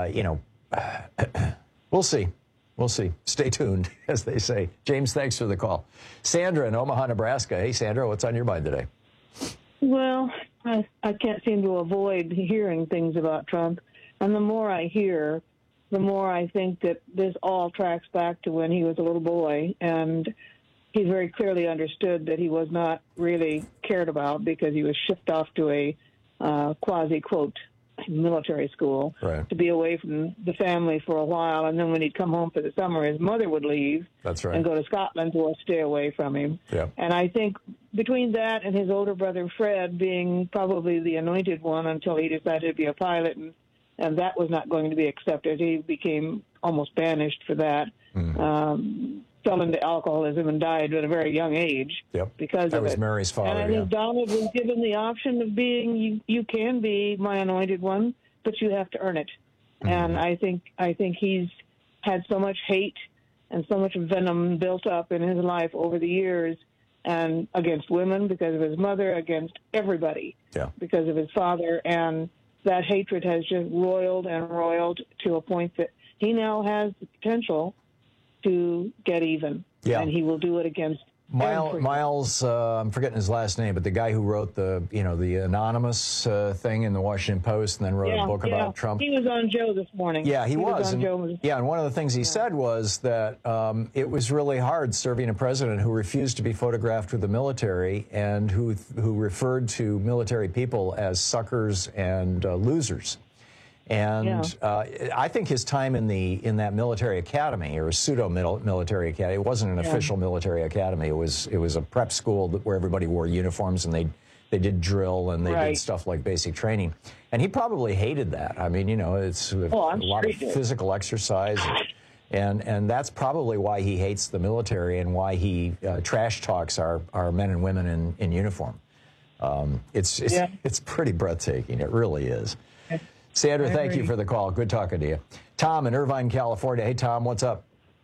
we'll see. We'll see. Stay tuned, as they say. James, thanks for the call. Sandra in Omaha, Nebraska. Hey, Sandra, what's on your mind today? Well, I can't seem to avoid hearing things about Trump. And the more I hear, the more I think that this all tracks back to when he was a little boy. And he very clearly understood that he was not really cared about because he was shipped off to a quasi-quote military school to be away from the family for a while, and then when he'd come home for the summer, his mother would leave and go to Scotland to stay away from him. Yeah. And I think between that and his older brother Fred being probably the anointed one until he decided to be a pilot, and that was not going to be accepted, he became almost banished for that. Fell into alcoholism and died at a very young age because of it. That was Mary's father. And I think Donald was given the option of being, you can be my anointed one, but you have to earn it. And I think he's had so much hate and so much venom built up in his life over the years, and against women because of his mother, against everybody because of his father, and that hatred has just roiled to a point that he now has the potential to get even, and he will do it against Miles. I'm forgetting his last name, but the guy who wrote the anonymous thing in the Washington Post and then wrote a book about Trump. He was on Joe this morning. Yeah, he was. On Joe. And one of the things he said was that it was really hard serving a president who refused to be photographed with the military and who referred to military people as suckers and losers. And I think his time in that military academy, or a pseudo military academy, it wasn't an official military academy. It was a prep school where everybody wore uniforms and they did drill and they did stuff like basic training. And he probably hated that. I mean, it's a lot of physical exercise, and that's probably why he hates the military and why he trash talks our men and women in uniform. It's pretty breathtaking. It really is. Sandra, thank you for the call. Good talking to you. Tom in Irvine, California. Hey, Tom, what's up?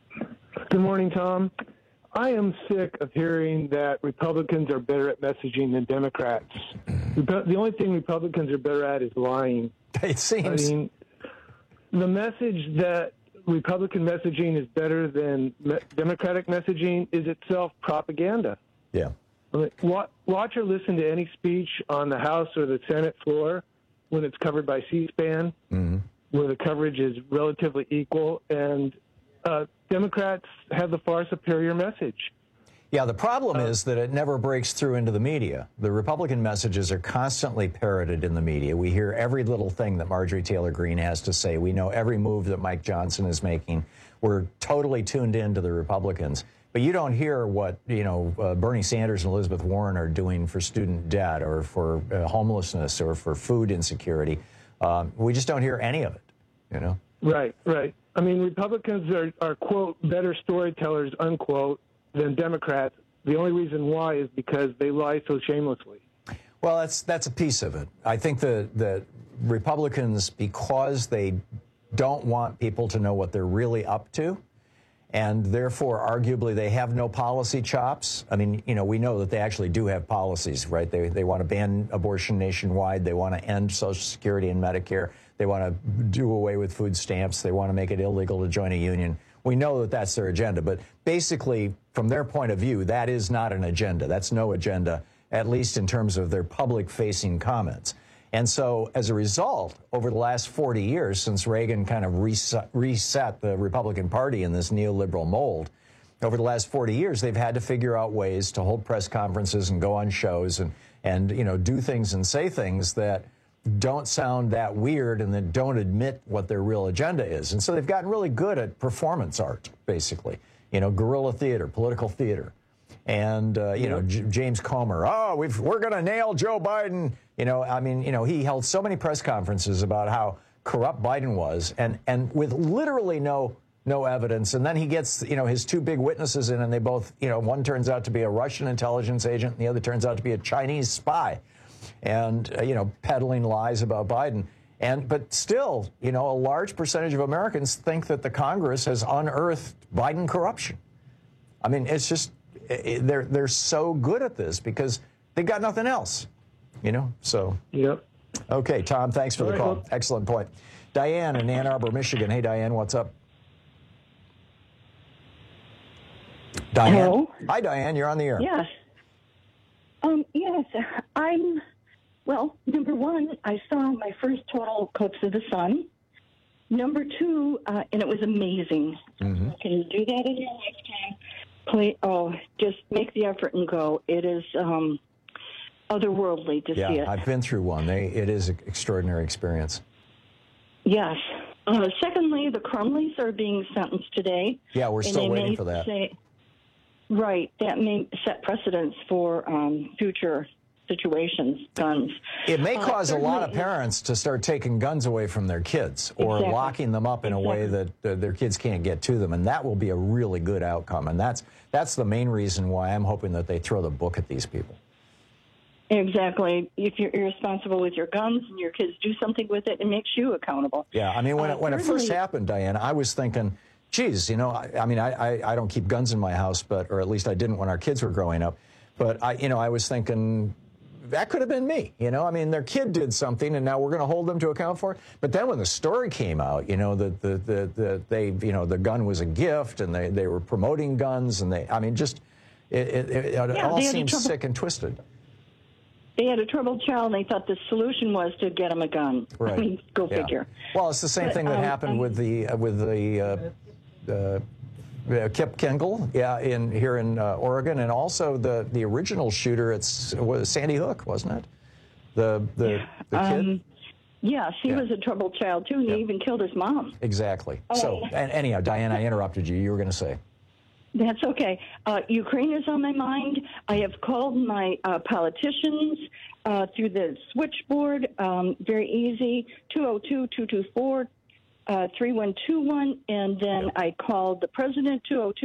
Good morning, Tom. I am sick of hearing that Republicans are better at messaging than Democrats. The only thing Republicans are better at is lying. It seems. I mean, the message that Republican messaging is better than Democratic messaging is itself propaganda. Yeah. I mean, watch or listen to any speech on the House or the Senate floor when it's covered by C-SPAN, where the coverage is relatively equal, and Democrats have the far superior message. Yeah, the problem is that it never breaks through into the media. The Republican messages are constantly parroted in the media. We hear every little thing that Marjorie Taylor Greene has to say. We know every move that Mike Johnson is making. We're totally tuned in to the Republicans. But you don't hear what, Bernie Sanders and Elizabeth Warren are doing for student debt or for homelessness or for food insecurity. We just don't hear any of it, Right. I mean, Republicans are, quote, better storytellers, unquote, than Democrats. The only reason why is because they lie so shamelessly. Well, that's a piece of it. I think that Republicans, because they don't want people to know what they're really up to, and therefore, arguably, they have no policy chops. I mean, we know that they actually do have policies, right? They want to ban abortion nationwide. They want to end Social Security and Medicare. They want to do away with food stamps. They want to make it illegal to join a union. We know that that's their agenda. But basically, from their point of view, that is not an agenda. That's no agenda, at least in terms of their public-facing comments. And so, as a result, over the last 40 years, since Reagan kind of reset the Republican Party in this neoliberal mold, over the last 40 years, they've had to figure out ways to hold press conferences and go on shows and do things and say things that don't sound that weird and that don't admit what their real agenda is. And so they've gotten really good at performance art, basically, guerrilla theater, political theater. And, James Comer, we're going to nail Joe Biden. He held so many press conferences about how corrupt Biden was, and with literally no evidence. And then he gets, his two big witnesses in, and they both, one turns out to be a Russian intelligence agent, and the other turns out to be a Chinese spy, and, peddling lies about Biden. But still, a large percentage of Americans think that the Congress has unearthed Biden corruption. I mean, it's just, they're so good at this because they've got nothing else, so. Yep. Okay, Tom, thanks for the call. Well, excellent point. Diane in Ann Arbor, Michigan. Hey, Diane, what's up? Diane? Hello? Hi, Diane, you're on the air. Yes. Yes, well, number one, I saw my first total eclipse of the sun. Number two, and it was amazing. Mm-hmm. Can you do that in your lifetime? Just make the effort and go. It is otherworldly to see it. Yeah, I've been through one. It is an extraordinary experience. Yes. Secondly, the Crumleys are being sentenced today. Yeah, we're still waiting for that. Right. That may set precedents for future situations, guns. It may cause a lot of parents to start taking guns away from their kids or locking them up in a way that their kids can't get to them, and that will be a really good outcome. And that's the main reason why I'm hoping that they throw the book at these people. Exactly. If you're irresponsible with your guns and your kids do something with it, it makes you accountable. Yeah, I mean, when it first happened, Diane, I was thinking, geez, I don't keep guns in my house, or at least I didn't when our kids were growing up. But I was thinking, that could have been me. Their kid did something, and now we're going to hold them to account for it. But then when the story came out, that the gun was a gift, and they were promoting guns, and it all seems sick and twisted. They had a troubled child, and they thought the solution was to get him a gun. Right. Go figure. Well, it's the same thing that happened with the Kip Kingle, here in Oregon, and also the original shooter. Was Sandy Hook, wasn't it? The kid. Yes, he was a troubled child too, and he even killed his mom. Exactly. So, and anyhow, Diane, I interrupted you. You were going to say. That's okay. Ukraine is on my mind. I have called my politicians through the switchboard. Very easy, 202-224-3121. And then I called the president,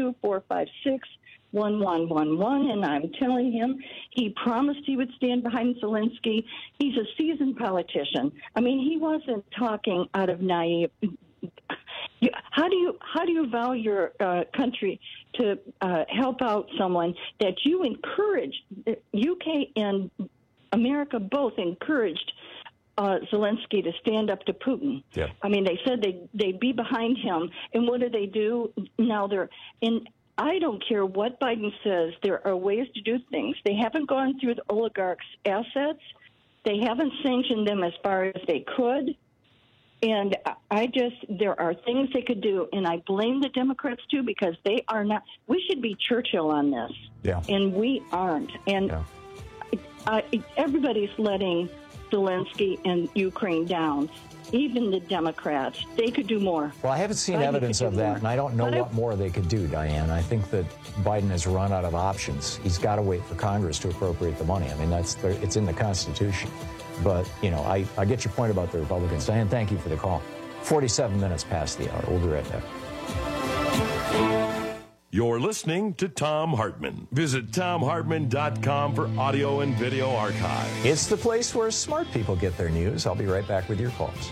202-456-1111. And I'm telling him he promised he would stand behind Zelensky. He's a seasoned politician. I mean, he wasn't talking out of naive. How do you vow your country to help out someone that you encouraged? UK and America both encouraged Zelensky to stand up to Putin. Yeah. I mean, they said they'd be behind him, and what do? Now they're in. I don't care what Biden says. There are ways to do things. They haven't gone through the oligarchs' assets. They haven't sanctioned them as far as they could. And there are things they could do, and I blame the Democrats, too, because they are not. We should be Churchill on this, and we aren't. And everybody's letting Zelensky and Ukraine down, even the Democrats. They could do more. Well, I haven't seen evidence of that, and I don't know what more they could do, Diane. I think that Biden has run out of options. He's got to wait for Congress to appropriate the money. I mean, it's in the Constitution. But, I get your point about the Republicans. Diane, thank you for the call. 47 minutes past the hour. We'll be right back. You're listening to Thom Hartmann. Visit ThomHartmann.com for audio and video archive. It's the place where smart people get their news. I'll be right back with your calls.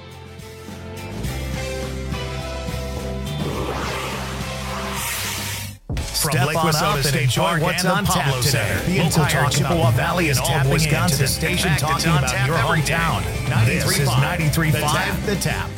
Step Lake Wissota State Park what's on tap today. The entire Chippewa Valley is tapping into the station talking about your hometown. This is 93.5 The Tap.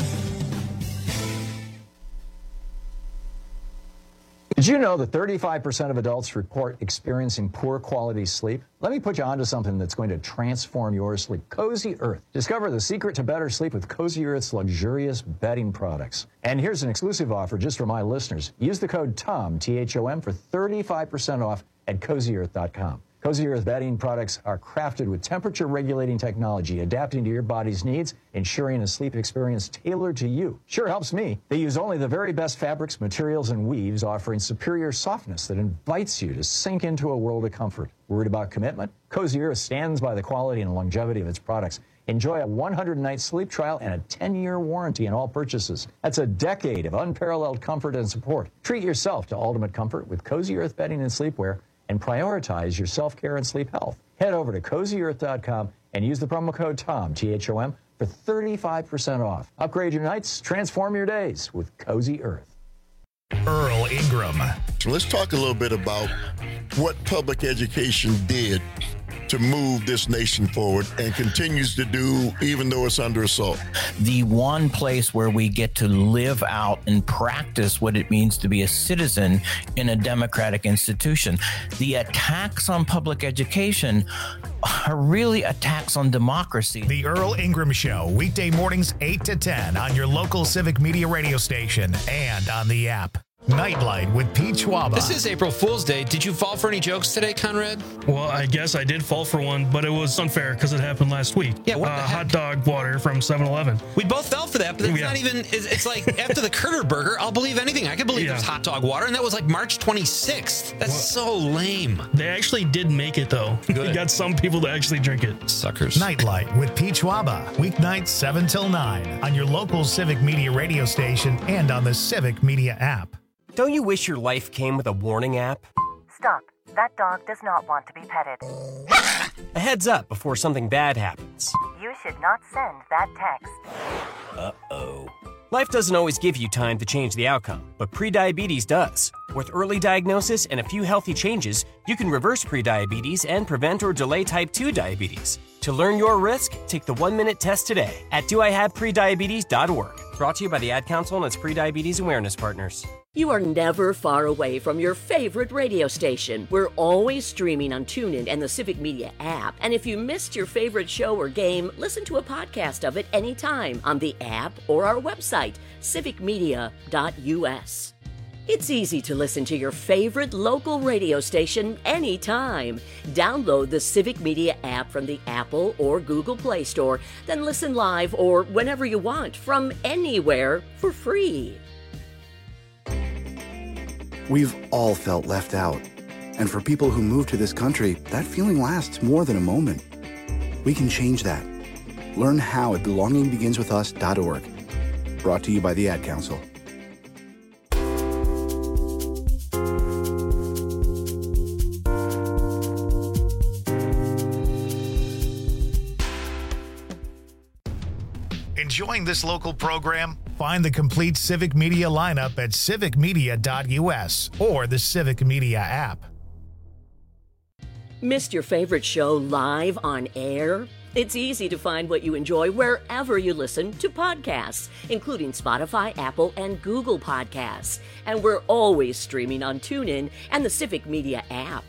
Did you know that 35% of adults report experiencing poor quality sleep? Let me put you onto something that's going to transform your sleep. Cozy Earth. Discover the secret to better sleep with Cozy Earth's luxurious bedding products. And here's an exclusive offer just for my listeners. Use the code THOM, T-H-O-M, for 35% off at CozyEarth.com. Cozy Earth bedding products are crafted with temperature-regulating technology, adapting to your body's needs, ensuring a sleep experience tailored to you. Sure helps me. They use only the very best fabrics, materials, and weaves, offering superior softness that invites you to sink into a world of comfort. Worried about commitment? Cozy Earth stands by the quality and longevity of its products. Enjoy a 100-night sleep trial and a 10-year warranty on all purchases. That's a decade of unparalleled comfort and support. Treat yourself to ultimate comfort with Cozy Earth bedding and sleepwear, and prioritize your self-care and sleep health. Head over to CozyEarth.com and use the promo code TOM, T-H-O-M, for 35% off. Upgrade your nights, transform your days with Cozy Earth. Earl Ingram. So let's talk a little bit about what public education did to move this nation forward and continues to do even though it's under assault. The one place where we get to live out and practice what it means to be a citizen in a democratic institution. The attacks on public education are really attacks on democracy. The Earl Ingram Show, weekday mornings 8 to 10 on your local Civic Media radio station and on the app. Nightlight with Pete Schwaba. This is April Fool's Day. Did you fall for any jokes today, Conrad? Well, I guess I did fall for one, but it was unfair because it happened last week. Yeah, what the heck? Hot dog water from 7-Eleven. We both fell for that, but it's not even, it's like after the Critter Burger, I'll believe anything. I can believe there's hot dog water, and that was like March 26th. That's so lame. They actually did make it, though. Good. You got some people to actually drink it. Suckers. Nightlight with Pete Schwaba, weeknights 7 till 9 on your local Civic Media radio station and on the Civic Media app. Don't you wish your life came with a warning app? Stop. That dog does not want to be petted. A heads up before something bad happens. You should not send that text. Uh-oh. Life doesn't always give you time to change the outcome, but prediabetes does. With early diagnosis and a few healthy changes, you can reverse prediabetes and prevent or delay type 2 diabetes. To learn your risk, take the 1-minute test today at doihaveprediabetes.org. Brought to you by the Ad Council and its prediabetes awareness partners. You are never far away from your favorite radio station. We're always streaming on TuneIn and the Civic Media app. And if you missed your favorite show or game, listen to a podcast of it anytime on the app or our website, civicmedia.us. It's easy to listen to your favorite local radio station anytime. Download the Civic Media app from the Apple or Google Play Store, then listen live or whenever you want from anywhere for free. We've all felt left out. And for people who move to this country, that feeling lasts more than a moment. We can change that. Learn how at belongingbeginswithus.org. Brought to you by the Ad Council. Enjoying this local program? Find the complete Civic Media lineup at civicmedia.us or the Civic Media app. Missed your favorite show live on air? It's easy to find what you enjoy wherever you listen to podcasts, including Spotify, Apple, and Google Podcasts. And we're always streaming on TuneIn and the Civic Media app.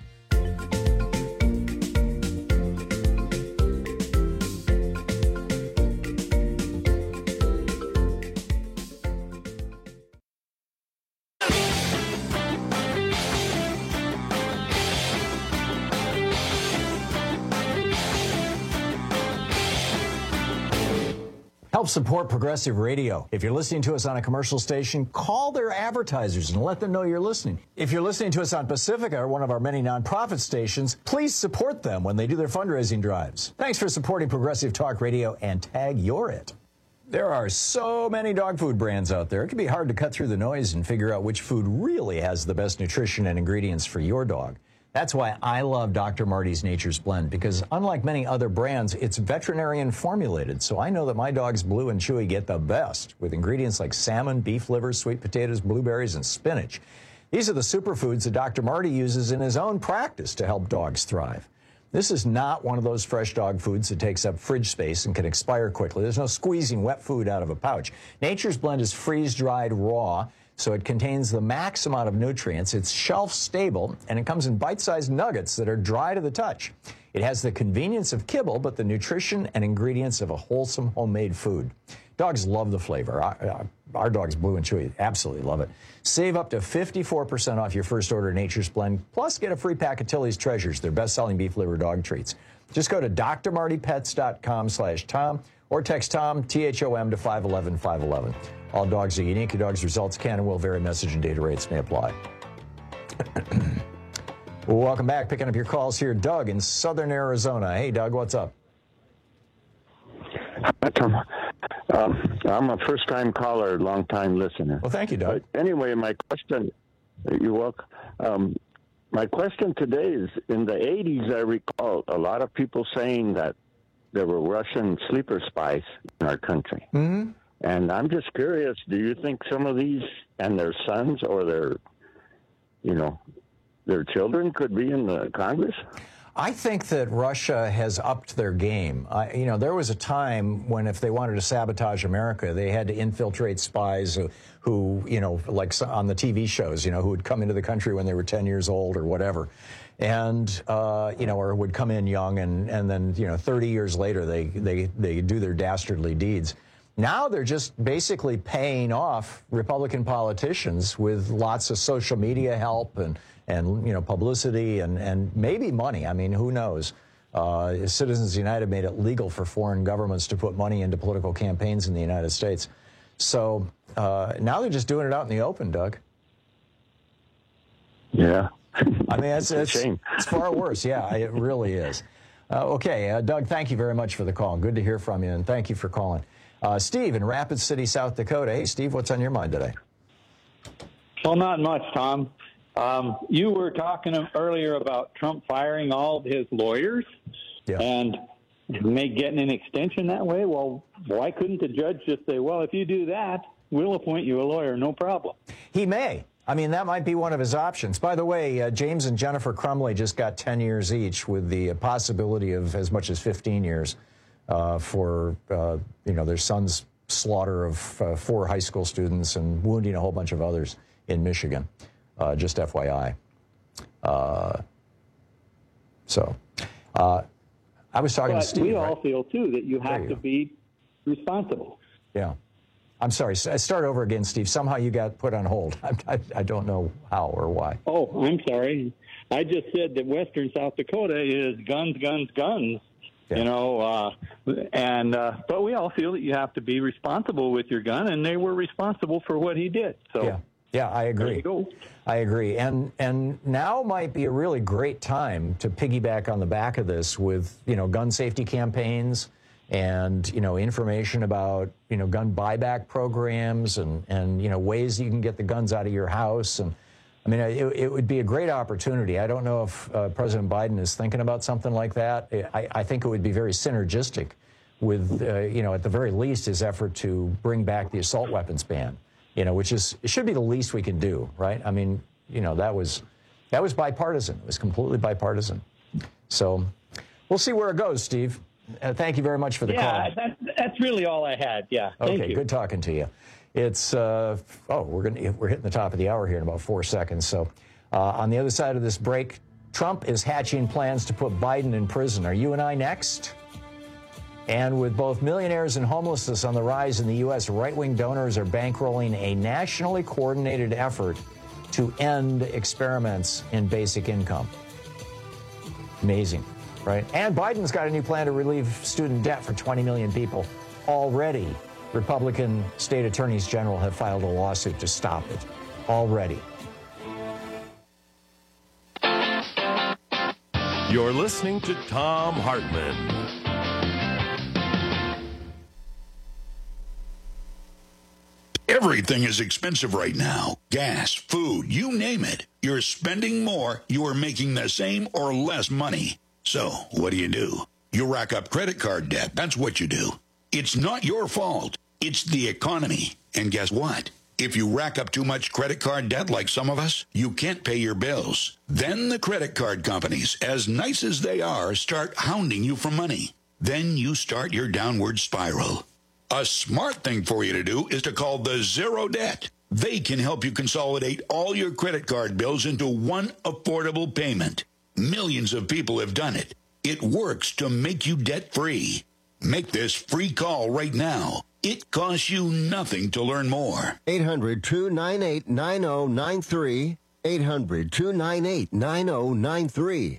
Help support Progressive Radio. If you're listening to us on a commercial station, call their advertisers and let them know you're listening. If you're listening to us on Pacifica, or one of our many nonprofit stations, please support them when they do their fundraising drives. Thanks for supporting Progressive Talk Radio and tag You're It. There are so many dog food brands out there. It can be hard to cut through the noise and figure out which food really has the best nutrition and ingredients for your dog. That's why I love Dr. Marty's Nature's Blend, because unlike many other brands, it's veterinarian formulated. So I know that my dogs Blue and Chewy get the best with ingredients like salmon, beef liver, sweet potatoes, blueberries, and spinach. These are the superfoods that Dr. Marty uses in his own practice to help dogs thrive. This is not one of those fresh dog foods that takes up fridge space and can expire quickly. There's no squeezing wet food out of a pouch. Nature's Blend is freeze-dried raw, so it contains the max amount of nutrients. It's shelf-stable, and it comes in bite-sized nuggets that are dry to the touch. It has the convenience of kibble, but the nutrition and ingredients of a wholesome homemade food. Dogs love the flavor. Our dogs, Blue and Chewy, absolutely love it. Save up to 54% off your first order of Nature's Blend, plus get a free pack of Tilly's Treasures, their best-selling beef liver dog treats. Just go to drmartypets.com/Tom or text Tom, T-H-O-M, to 511-511. All dogs are unique. Your dog's results can and will vary. Message and data rates may apply. Welcome back. Picking up your calls here. Doug in southern Arizona. Hey, Doug, what's up? I'm a first-time caller, long-time listener. Well, thank you, Doug. Anyway, my question, you're welcome. My question today is, in the 80s, I recall a lot of people saying that there were Russian sleeper spies in our country. Mm-hmm. And I'm just curious, do you think some of these and their sons or their children could be in the Congress? I think that Russia has upped their game. There was a time when if they wanted to sabotage America, they had to infiltrate spies who like on the TV shows, who would come into the country when they were 10 years old or whatever. And, or would come in young and then, 30 years later, they do their dastardly deeds. Now they're just basically paying off Republican politicians with lots of social media help and publicity and maybe money. I mean, who knows? Citizens United made it legal for foreign governments to put money into political campaigns in the United States. So now they're just doing it out in the open, Doug. Yeah. I mean, it's a shame. It's far worse. Yeah, it really is. Okay, Doug, thank you very much for the call. Good to hear from you, and thank you for calling. Steve in Rapid City, South Dakota. Hey, Steve, what's on your mind today? Well, not much, Tom. You were talking earlier about Trump firing all of his lawyers and getting an extension that way. Well, why couldn't the judge just say, well, if you do that, we'll appoint you a lawyer, no problem? He may. I mean, that might be one of his options. By the way, James and Jennifer Crumley just got 10 years each with the possibility of as much as 15 years for, their son's slaughter of 4 high school students and wounding a whole bunch of others in Michigan. Just FYI. I was talking to Steve. We all feel, too, that you have to be responsible. Yeah. I'm sorry. Start over again, Steve. Somehow you got put on hold. I don't know how or why. Oh, I'm sorry. I just said that Western South Dakota is guns, guns, guns. Yeah. But we all feel that you have to be responsible with your gun, and they were responsible for what he did. So. Yeah, I agree. There you go. I agree. And now might be a really great time to piggyback on the back of this with, gun safety campaigns and, information about, gun buyback programs and ways you can get the guns out of your house. And I mean, it would be a great opportunity. I don't know if President Biden is thinking about something like that. I think it would be very synergistic with, at the very least, his effort to bring back the assault weapons ban. Which it should be the least we can do, right? I mean, that was bipartisan. It was completely bipartisan. So we'll see where it goes, Steve. Thank you very much for the call. Yeah, that's really all I had. Yeah. Thank you. Good talking to you. It's we're hitting the top of the hour here in about 4 seconds. So on the other side of this break, Trump is hatching plans to put Biden in prison. Are you and I next? And with both millionaires and homelessness on the rise in the U.S., right-wing donors are bankrolling a nationally coordinated effort to end experiments in basic income. Amazing, right? And Biden's got a new plan to relieve student debt for 20 million people. Already, Republican state attorneys general have filed a lawsuit to stop it. Already. You're listening to Thom Hartmann. Everything is expensive right now. Gas, food, you name it. You're spending more, you are making the same or less money. So, what do? You rack up credit card debt. That's what you do. It's not your fault. It's the economy. And guess what? If you rack up too much credit card debt like some of us, you can't pay your bills. Then the credit card companies, as nice as they are, start hounding you for money. Then you start your downward spiral. A smart thing for you to do is to call the Zero Debt. They can help you consolidate all your credit card bills into one affordable payment. Millions of people have done it. It works to make you debt-free. Make this free call right now. It costs you nothing to learn more. 800-298-9093. 800-298-9093.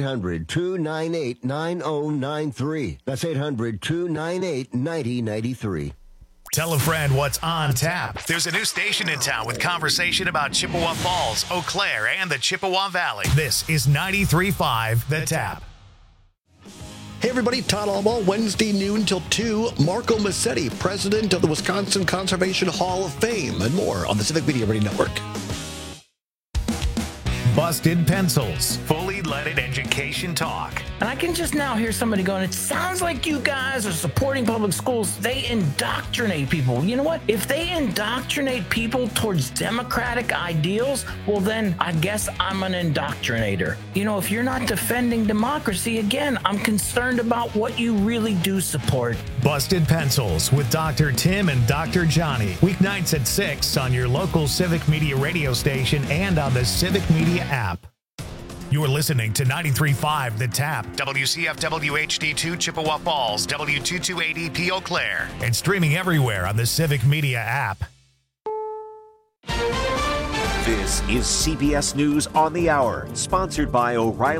800-298-9093. That's 800-298-9093. Tell a friend what's on tap. There's a new station in town with conversation about Chippewa Falls, Eau Claire, and the Chippewa Valley. This is 93.5 The Tap. Hey everybody, Todd Albaugh, Wednesday noon till 2. Marco Massetti, president of the Wisconsin Conservation Hall of Fame, and more on the Civic Media Radio Network. Busted Pencils, fully leaded education talk. And I can just now hear somebody going, it sounds like you guys are supporting public schools. They indoctrinate people. You know what? If they indoctrinate people towards democratic ideals, well, then I guess I'm an indoctrinator. You know, if you're not defending democracy, again, I'm concerned about what you really do support. Busted Pencils with Dr. Tim and Dr. Johnny. Weeknights at 6 on your local Civic Media radio station and on the Civic Media app. You're listening to 93.5 The Tap, WCFW HD2 Chippewa Falls, W228EP Eau Claire, and streaming everywhere on the Civic Media app. This is CBS News on the Hour, sponsored by O'Reilly